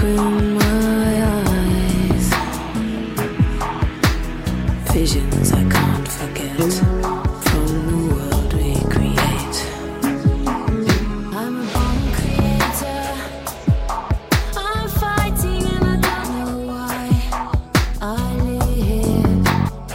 open my eyes, visions I can't forget from the world we create. I'm a born creator, I'm fighting and I don't know why I live.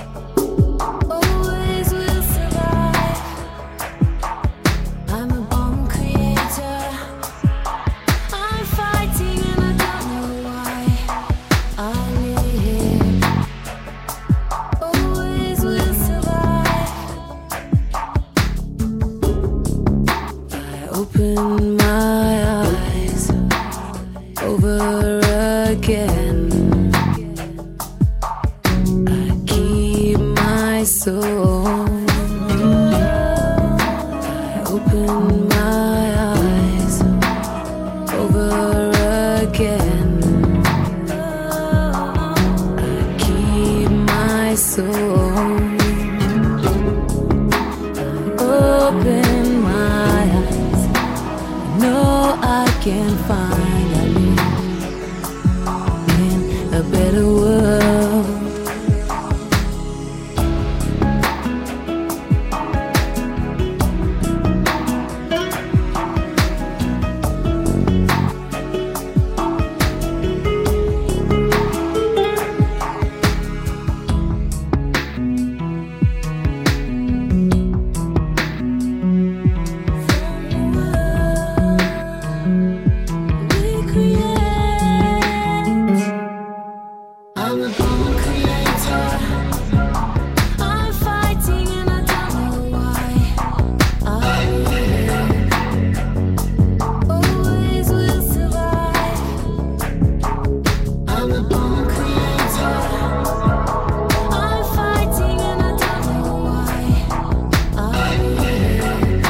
Always will survive. I'm a born creator, I'm fighting and I don't know why I live. Always will survive. I open my eyes over again. I keep my soul. I open my eyes over again. I keep my soul. Open my eyes. No, I can find a in a better world. I'm a born creator, I'm fighting and I don't know why I live. Always will survive. I'm a born creator, I'm fighting and I don't know why I live.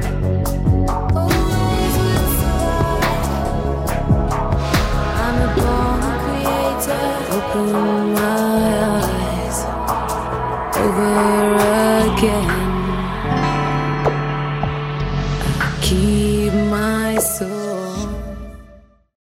Always will survive. I'm a born creator. Open my eyes over again. I keep my soul.